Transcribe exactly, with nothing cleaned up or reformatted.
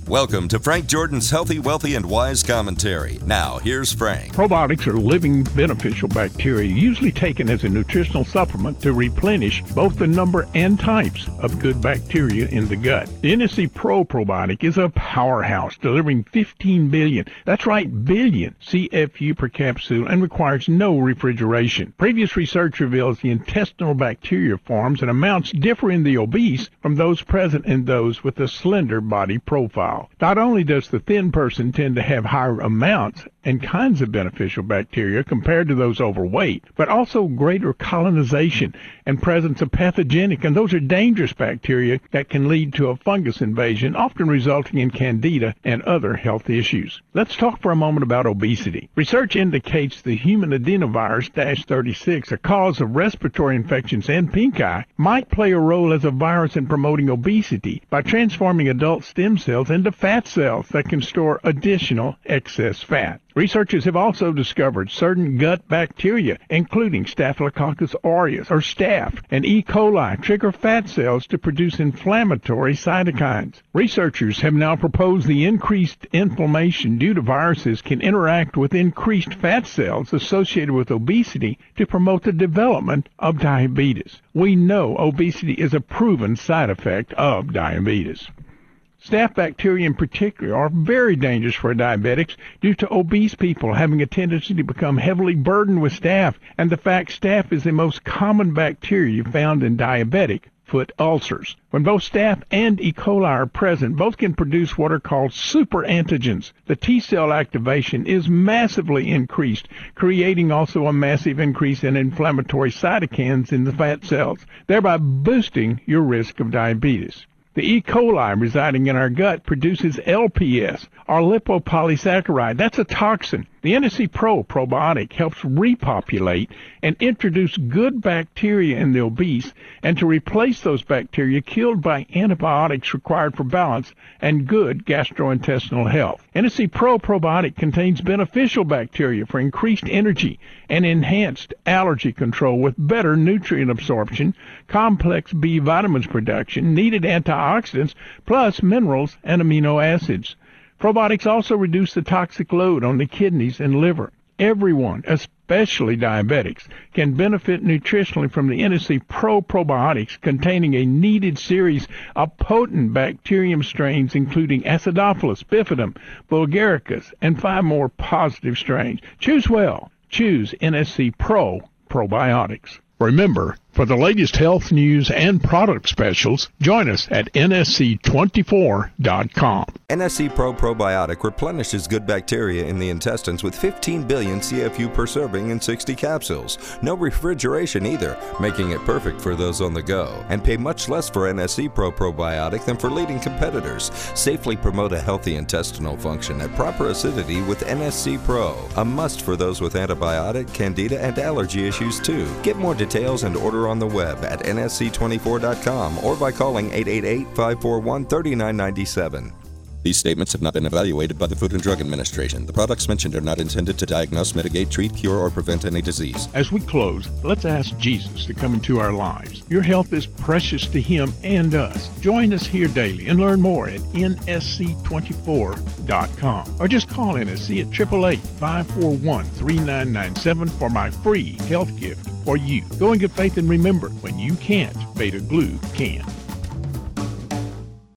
Welcome to Frank Jordan's Healthy, Wealthy, and Wise Commentary. Now, here's Frank. Probiotics are living beneficial bacteria usually taken as a nutritional supplement to replenish both the number and types of good bacteria in the gut. The N S C Pro Probiotic is a powerhouse, delivering fifteen billion, that's right, billion C F U per capsule, and requires no refrigeration. Previous research reveals the intestinal bacteria forms and amounts differ in the obese from those present in those with a slender body profile. Not only does the thin person tend to have higher amounts and kinds of beneficial bacteria compared to those overweight, but also greater colonization and presence of pathogenic, and those are dangerous bacteria that can lead to a fungus invasion, often resulting in candida and other health issues. Let's talk for a moment about obesity. Research indicates the human adenovirus thirty-six, a cause of respiratory infections and pink eye, might play a role as a virus in promoting obesity by transforming adult stem cells into fat cells that can store additional excess fat. Researchers have also discovered certain gut bacteria, including Staphylococcus aureus, or staph, and E. coli, trigger fat cells to produce inflammatory cytokines. Researchers have now proposed the increased inflammation due to viruses can interact with increased fat cells associated with obesity to promote the development of diabetes. We know obesity is a proven side effect of diabetes. Staph bacteria in particular are very dangerous for diabetics due to obese people having a tendency to become heavily burdened with staph, and the fact staph is the most common bacteria found in diabetic foot ulcers. When both staph and E. coli are present, both can produce what are called superantigens. The T-cell activation is massively increased, creating also a massive increase in inflammatory cytokines in the fat cells, thereby boosting your risk of diabetes. The E. coli residing in our gut produces L P S, or lipopolysaccharide. That's a toxin. The N S C Pro Probiotic helps repopulate and introduce good bacteria in the obese and to replace those bacteria killed by antibiotics required for balance and good gastrointestinal health. N S C Pro Probiotic contains beneficial bacteria for increased energy and enhanced allergy control with better nutrient absorption, complex B vitamins production, needed antioxidants, plus minerals and amino acids. Probiotics also reduce the toxic load on the kidneys and liver. Everyone, especially diabetics, can benefit nutritionally from the N S C Pro Probiotics containing a needed series of potent bacterium strains including Acidophilus, Bifidum, Bulgaricus, and five more positive strains. Choose well. Choose N S C Pro Probiotics. Remember, for the latest health news and product specials, join us at N S C twenty-four dot com. N S C Pro Probiotic replenishes good bacteria in the intestines with fifteen billion C F U per serving in sixty capsules. No refrigeration either, making it perfect for those on the go. And pay much less for N S C Pro Probiotic than for leading competitors. Safely promote a healthy intestinal function at proper acidity with N S C Pro. A must for those with antibiotic, candida, and allergy issues too. Get more details and order on the web at N S C twenty-four dot com or by calling eight eight eight, five four one, three nine nine seven. These statements have not been evaluated by the Food and Drug Administration. The products mentioned are not intended to diagnose, mitigate, treat, cure, or prevent any disease. As we close, let's ask Jesus to come into our lives. Your health is precious to Him and us. Join us here daily and learn more at N S C twenty-four dot com or just call N S C at eight eight eight, five four one, three nine nine seven for my free health gift for you. Go in good faith and remember, when you can't, Beta Glue can.